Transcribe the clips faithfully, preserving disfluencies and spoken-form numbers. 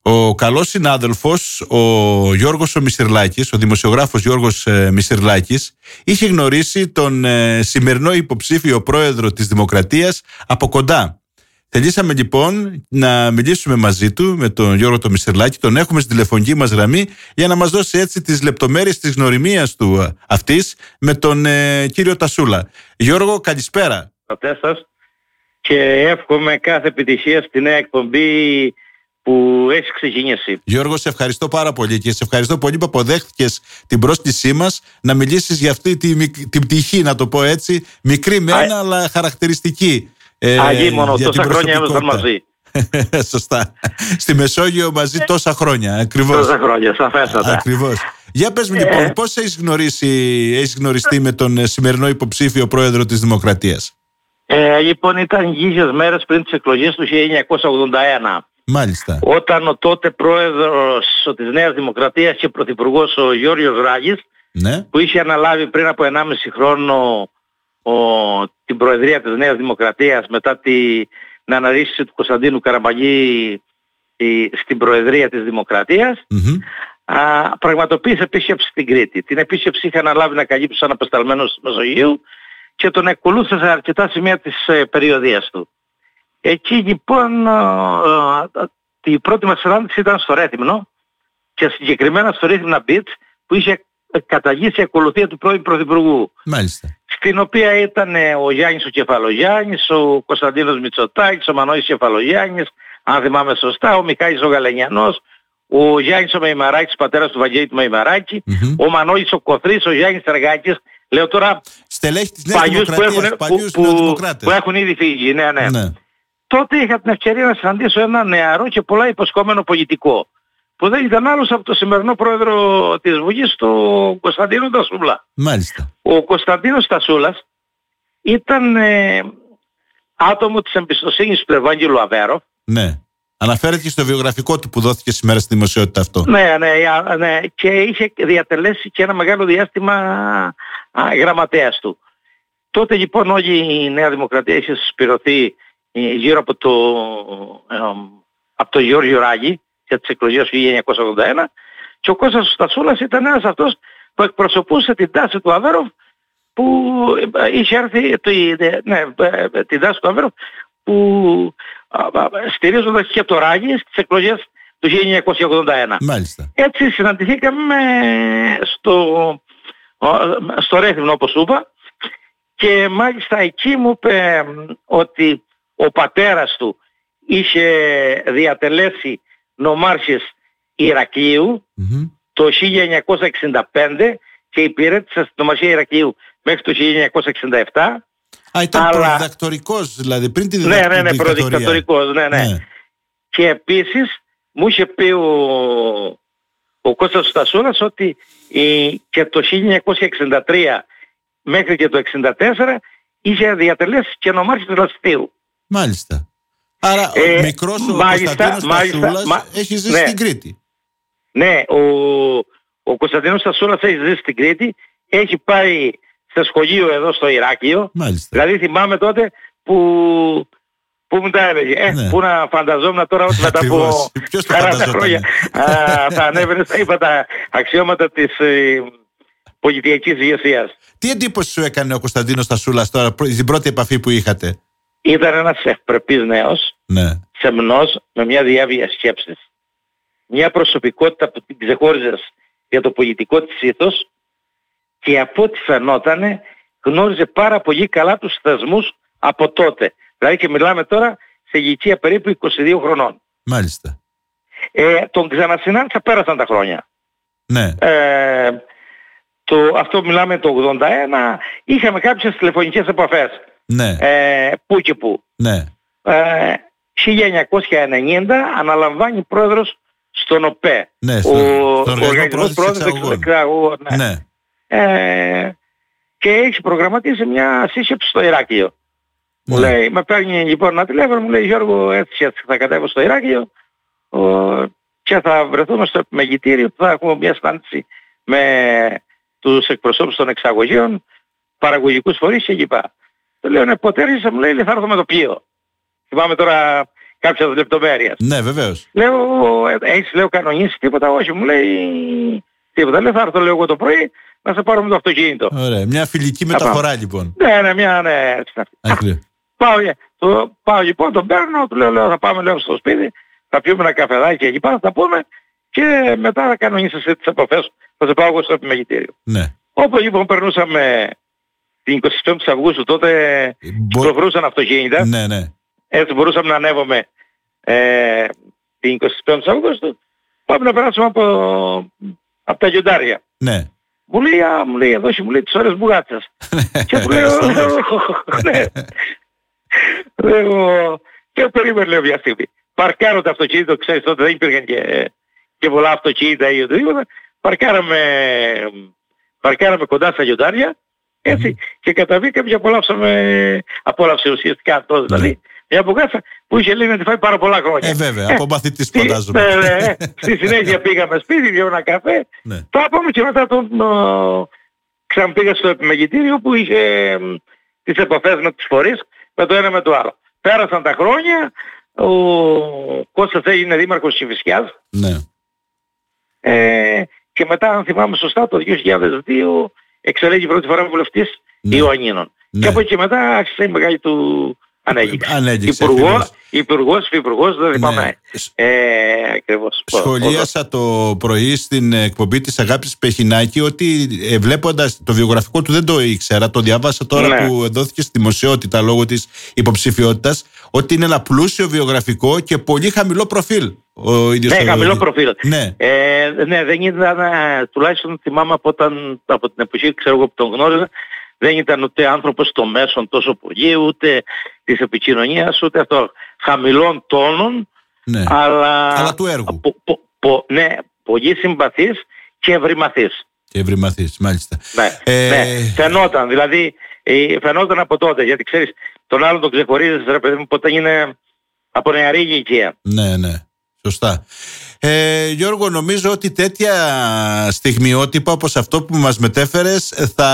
Ο καλός συνάδελφος, ο Γιώργος ο Μισιρλάκης, ο δημοσιογράφος Γιώργος ε, Μισιρλάκης, είχε γνωρίσει τον ε, σημερινό υποψήφιο πρόεδρο της Δημοκρατίας από κοντά. Θελήσαμε λοιπόν να μιλήσουμε μαζί του, με τον Γιώργο τον Μισιρλάκη, τον έχουμε στην τηλεφωνική μας γραμμή για να μας δώσει έτσι τις λεπτομέρειες της γνωριμίας του αυτής με τον ε, κύριο Τασούλα. Γιώργο, καλησπέρα. Σας και εύχομαι κάθε επιτυχία στη νέα εκπομπή που έχει ξεκινήσει. Γιώργο, σε ευχαριστώ πάρα πολύ και σε ευχαριστώ πολύ που αποδέχτηκες την πρόσκλησή μας να μιλήσεις για αυτή την τη πτυχή, να το πω έτσι, μικρή μένα, αλλά χαρακτηριστική. Ε, Αγίμονο, τόσα χρόνια ήμασταν μαζί. Σωστά. Στη Μεσόγειο μαζί τόσα χρόνια. Ακριβώς. Τόσα χρόνια, σαφέστατα. Ακριβώς. Για πες μου λοιπόν, ε... πώς έχεις γνωρίσει, έχεις γνωριστεί με τον σημερινό υποψήφιο πρόεδρο της Δημοκρατίας? Ε, λοιπόν, ήταν λίγες μέρες πριν τις εκλογές του χίλια εννιακόσια ογδόντα ένα. Μάλιστα. Όταν ο τότε πρόεδρος της Νέας Δημοκρατίας και πρωθυπουργός ο Γιώργος Ράγης, ναι, που είχε αναλάβει πριν από ενάμιση χρόνο ο, την προεδρία της Νέας Δημοκρατίας μετά την αναρρύσηση του Κωνσταντίνου Καραμαγή στην προεδρία της Δημοκρατίας, mm-hmm. α, πραγματοποίησε επίσκεψη στην Κρήτη. Την επίσκεψη είχε αναλάβει να καλύψει σαν απεσταλμένος της Μεσογείου και τον ακολούθησε σε αρκετά σημεία της ε, περιοδίας του. Εκεί λοιπόν ε, ε, η πρώτη μας συνάντηση ήταν στο Ρέθυμνο και συγκεκριμένα στο Ρέθυμνα Beach που είχε καταγήσει η ακολουθία του πρώην Πρωθυπουργού. Μάλιστα. Στην οποία ήταν ο Γιάννης ο Κεφαλογιάννης, ο Κωνσταντίνος Μητσοτάκης, ο Μανώης Κεφαλογιάννης, αν θυμάμαι σωστά, ο Μιχάλης ο Γαλενιανός, ο Γιάννης ο Μεϊμαράκης, πατέρας του Βαγγέλη του Μεϊμαράκη, mm-hmm. ο Μανώης ο Κοθρής, ο Γιάννης Τεργάκης, λέω τώρα στελέχη της Νέας Δημοκρατίας, που έχουν, παλιούς που, νεοδημοκράτες. Που έχουν ήδη φύγει, ναι, ναι. ναι. Τότε είχα την ευκαιρία να συναντήσω ένα νεαρό και πολλά υποσχόμενο πολιτικό, που δεν ήταν άλλος από το σημερινό πρόεδρο της Βουλής, τον Κωνσταντίνο Τασούλα. Μάλιστα. Ο Κωνσταντίνος Τασούλας ήταν ε, άτομο της εμπιστοσύνης του Ευάγγελου Αβέροφ. Ναι. Αναφέρεται και στο βιογραφικό του που δόθηκε σήμερα στη δημοσιότητα αυτό. Ναι, ναι, ναι. Και είχε διατελέσει και ένα μεγάλο διάστημα α, γραμματέας του. Τότε λοιπόν όλη η Νέα Δημοκρατία είχε συσπηρωθεί γύρω από το, ε, από το Γιώργιο Ράγη για τις εκλογές του χίλια εννιακόσια ογδόντα ένα και ο Κώστας Τασούλας ήταν ένας αυτός που εκπροσωπούσε την τάση του Αβέροφ που είχε έρθει, ναι, την τάση του Αβέροφ που στηρίζοντας και το Ράγη στις εκλογές του χίλια εννιακόσια ογδόντα ένα. Μάλιστα. Έτσι συναντηθήκαμε στο, στο Ρέθυμνο όπως είπα και μάλιστα εκεί μου είπε ότι ο πατέρας του είχε διατελέσει νομάρχης Ηρακλείου mm-hmm. το χίλια εννιακόσια εξήντα πέντε και υπηρέτησε στην νομαρχία Ηρακλείου μέχρι το χίλια εννιακόσια εξήντα επτά. Α, ήταν αλλά... προδιδακτορικός δηλαδή πριν τη δικτατορία. Ναι, ναι, ναι, προδιδακτορικός, ναι, ναι, ναι. Και επίσης μου είχε πει ο, ο Κώστας Στασούλας ότι η, και το χίλια εννιακόσια εξήντα τρία μέχρι και το εξήντα τέσσερα είχε διατελέσει και νομάρχης του Λαστίου. Μάλιστα. Άρα ο ε, μικρός ο Κωνσταντίνος Τασούλας μα, έχει ζήσει ναι. στην Κρήτη. Ναι, ο, ο Κωνσταντίνος Τασούλας έχει ζήσει στην Κρήτη, έχει πάει στο σχολείο εδώ στο Ηράκλειο. Μάλιστα. Δηλαδή θυμάμαι τότε που, που μου τα έλεγε. Ε, ναι. Που να φανταζόμουν τώρα ότι μετά από σαράντα χρόνια α, θα ανέβαινε στα είπα τα αξιώματα της ε, πολιτικής ηγεσίας. Τι εντύπωση σου έκανε ο Κωνσταντίνος Τασούλας τώρα, την πρώτη επαφή που είχατε? Ήταν ένας ευπρεπής νέος, ναι. σεμνός, με μια διάβια σκέψης. Μια προσωπικότητα που την ξεχώριζες για το πολιτικό της ήθος και από ό,τι φαινότανε γνώριζε πάρα πολύ καλά τους θεσμούς από τότε. Δηλαδή και μιλάμε τώρα σε ηλικία περίπου είκοσι δύο χρονών. Μάλιστα. Ε, τον ξανασυνάντησα, πέρασαν τα χρόνια. Ναι. Ε, το, αυτό μιλάμε το ογδόντα ένα, είχαμε κάποιες τηλεφωνικές επαφές. Ναι. Ε, που και που. Ναι. Ε, χίλια εννιακόσια ενενήντα αναλαμβάνει πρόεδρος στον ΟΠΕ. Ναι, στο, ο στο Οργανισμός Πρόεδρος Εξαγωγών. Ναι. Ναι. Ε, και έχει προγραμματίσει μια σύσκεψη στο Ηράκλειο. Ναι. Μου λέει, με παίρνει λοιπόν ένα τηλέφωνο, μου λέει Γιώργο έτσι, έτσι θα κατέβω στο Ηράκλειο ο, και θα βρεθούμε στο επιμεγητήριο που θα έχουμε μια συνάντηση με τους εκπροσώπους των εξαγωγείων, παραγωγικούς φορείς και λοιπά. Του λέω, ναι, ποτέ έρχεσαι, μου λέει, θα έρθω με το πλοίο. Θυμάμαι τώρα κάποιες λεπτομέρειες. Ναι, βεβαίως. Λέω, έχεις λέω κανονίσει τίποτα? Όχι, μου λέει τίποτα. Λέω, θα έρθω λέω εγώ το πρωί να σε πάρω με το αυτοκίνητο. Ωραία, μια φιλική μεταφορά λοιπόν. Ναι, ναι, μια, ναι, έτσι. Πάω, το, πάω λοιπόν, τον παίρνω, του λέω, λέω θα πάμε λέω στο σπίτι, θα πιούμε ένα καφεδάκι εκεί πάνω, θα πούμε και μετά θα κανονίσεις τις επαφές, θα σε πάω εγώ στο επιμελητήριο. Ναι. Όπως λοιπόν περνούσαμε την εικοστή πέμπτη Αυγούστου, τότε Μπο... κυκλοφορούσαν αυτοκίνητα. Ναι, ναι. Έτσι μπορούσαμε να ανέβουμε ε, την εικοστή πέμπτη Αυγούστου, πάμε να περάσουμε από, από τα γιοντάρια. Ναι. Μου λέει, α, μου λέει, εδώ μου λέει τις ώρες μπουγάτσας. Και του λέω, ναι. Λέω, και περίμενε λέω μια στιγμή. Παρκάρω το αυτοκίνητο, ξέρεις τότε δεν υπήρχαν και, και πολλά αυτοκίνητα ή οτιδήποτε. Παρκάραμε, παρκάραμε κοντά στα γιοντάρια, έτσι, mm. και καταβήκαμε και απολαύσαμε, απόλαυσε ουσιαστικά αυτό δηλαδή. Μια μπουγάτσα που είχε λέει να τη φάει πάρα πολλά χρόνια. Ε, βέβαια, από μαθητής φαντάζομαι. Ναι, ναι, στη συνέχεια πήγαμε σπίτι, για ένα καφέ. Ναι. Θα πάμε και μετά τον ο, ξαναπήγα στο επιμελητήριο που είχε ε, τις επαφές με τις φορείς, με το ένα με το άλλο. Πέρασαν τα χρόνια, ο Κώστας έγινε δήμαρχος Κηφισιάς. Ναι. Ε, και μετά, αν θυμάμαι σωστά, το δύο χιλιάδες δύο εξελέγει πρώτη φορά βουλευτής ναι. Ιωαννίνων. Ναι. Και από εκεί μετά άρχισε η μεγάλη του ανέγγιξη. Υπουργός, υπουργός, υπουργός, δεν θυμάμαι. Ναι. Ε, ακριβώς. Σχολίασα το πρωί στην εκπομπή της Αγάπης Πεχινάκη ότι ε, βλέποντας το βιογραφικό του δεν το ήξερα, το διάβασα τώρα ναι. που δόθηκε στη δημοσιότητα λόγω της υποψηφιότητας, ότι είναι ένα πλούσιο βιογραφικό και πολύ χαμηλό προφίλ. Ο ίδιος ναι, το... χαμηλό προφίλ. Ναι. Ε, ναι, δεν ήταν, τουλάχιστον θυμάμαι από, όταν, από την εποχή ξέρω εγώ που τον γνώριζα, δεν ήταν ούτε άνθρωπος των μέσων τόσο πολύ, ούτε της επικοινωνίας, ούτε αυτό. Χαμηλών τόνων, ναι. αλλά, αλλά του έργου. Πο, πο, πο, ναι, πολύ συμπαθής και ευρυμαθής. Και ευρυμαθής, μάλιστα. Ναι, ε... ναι, φαινόταν, δηλαδή, φαινόταν από τότε, γιατί ξέρεις, τον άλλον τον ξεχωρίζεις, ρε παιδί μου, ποτέ είναι από νεαρή ηλικία. Ναι, ναι. Σωστά. Ε, Γιώργο, νομίζω ότι τέτοια στιγμιότυπα όπως αυτό που μας μετέφερες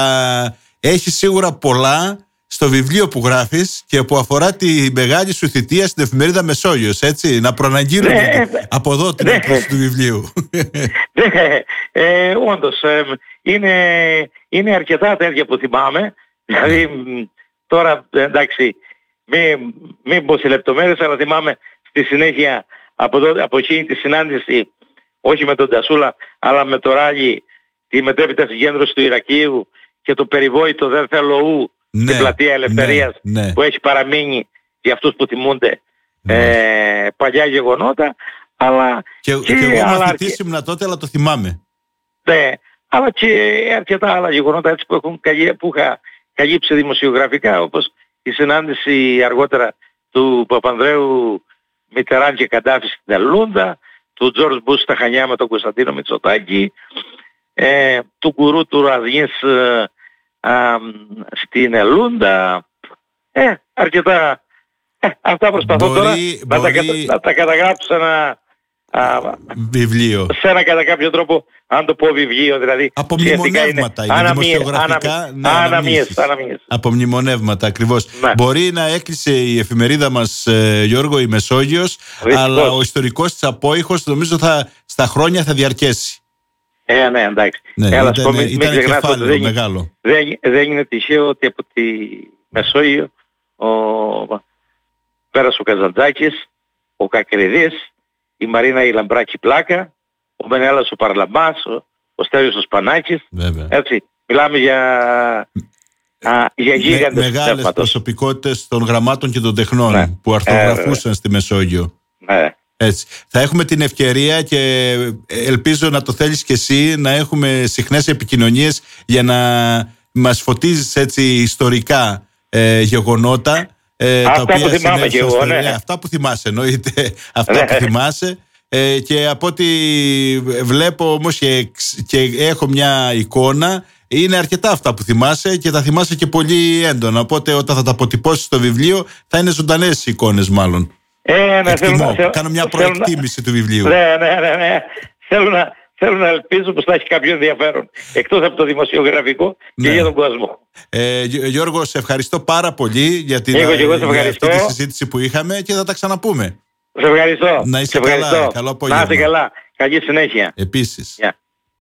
θα έχει σίγουρα πολλά στο βιβλίο που γράφεις και που αφορά τη μεγάλη σου θητεία στην εφημερίδα Μεσόγειος, έτσι, να προαναγγείλουμε ναι, από εδώ την έκδοση ναι. του βιβλίου. Ναι, ε, όντως, ε, είναι, είναι αρκετά τέτοια που θυμάμαι, δηλαδή τώρα εντάξει, μην, μην πω σε λεπτομέρειες, αλλά θυμάμαι στη συνέχεια από, το, από εκείνη τη συνάντηση, όχι με τον Τασούλα, αλλά με το Ράγι, τη μετέπειτα συγκέντρωση του Ηρακλείου και το περιβόητο δεν θέλω ου ναι, στην πλατεία Ελευθερίας ναι, ναι. που έχει παραμείνει για αυτούς που θυμούνται ναι. ε, παλιά γεγονότα, αλλά και, και, και εγώ μαθητής ήμουν τότε, αλλά το θυμάμαι. Ναι, αλλά και αρκετά άλλα γεγονότα έτσι που, έχουν, που είχα καλύψει δημοσιογραφικά, όπως η συνάντηση αργότερα του Παπανδρέου Μητεράν και Καντάφη στην Ελούντα, του Τζορτζ Μπούς στα Χανιά με τον Κωνσταντίνο Μητσοτάκη, ε, του Γκουρού του Ραδνής ε, ε, στην Ελούντα, ε, αρκετά. Ε, αυτά προσπαθώ μπορεί, τώρα μπορεί... Να, τα, να τα καταγράψω σε ένα α, βιβλίο. Σε ένα κατά κάποιο τρόπο, αν το πω βιβλίο, δηλαδή. Από μνημονεύματα είναι, είναι δημοσιογραφικά. Ναι, αναμίες, αναμίες. Από μνημονεύματα, ακριβώς. Ναι. Μπορεί να έκλεισε η εφημερίδα μας, ε, Γιώργο, η Μεσόγειος, Ριστικός. Αλλά ο ιστορικός της απόϊχος νομίζω θα, στα χρόνια θα διαρκέσει. Ε, ναι, εντάξει. Ναι, Έλα, ήταν, μην, ήταν μην κεφάλαιο δεν, μεγάλο. Δεν, δεν είναι τυχαίο ότι από τη Μεσόγειο ο, πέρασε ο Καζαντζάκης, ο Κακριδής, η Μαρίνα η Λαμπράκη Πλάκα, ο Μενέλας ο Παρλαμπάς, ο, ο Στέλιος ο Σπανάκης. Βέβαια. Έτσι, μιλάμε για, α, για γίγαντες Με, μεγάλες προσωπικότητες των γραμμάτων και των τεχνών ναι. που αρθογραφούσαν ε, στη Μεσόγειο. Ναι. Έτσι. Θα έχουμε την ευκαιρία και ελπίζω να το θέλεις και εσύ να έχουμε συχνές επικοινωνίες για να μας φωτίζεις έτσι ιστορικά ε, γεγονότα ε, αυτά τα οποία που θυμάμαι και εγώ, ναι. Αυτά που θυμάσαι εννοείται, αυτά που θυμάσαι ε, και από ό,τι βλέπω όμως και, και έχω μια εικόνα, είναι αρκετά αυτά που θυμάσαι και τα θυμάσαι και πολύ έντονα, οπότε όταν θα τα αποτυπώσεις στο βιβλίο θα είναι ζωντανές εικόνες μάλλον. Ε, ναι, Εκτιμώ, θέλω, θέλω, κάνω μια θέλω, προεκτίμηση του βιβλίου. Ναι, ναι, ναι, ναι. Θέλω να, θέλω να ελπίζω πως θα έχει κάποιο ενδιαφέρον εκτός από το δημοσιογραφικό και ναι. για τον κόσμο. Ε, Γιώργο, σε ευχαριστώ πάρα πολύ για την, εγώ, εγώ για αυτή τη συζήτηση που είχαμε και θα τα ξαναπούμε. Σε ευχαριστώ. Να είσαι σε ευχαριστώ. καλά. Καλό απόγευμα. Να είσαι καλά. Καλή συνέχεια. Επίσης. Yeah.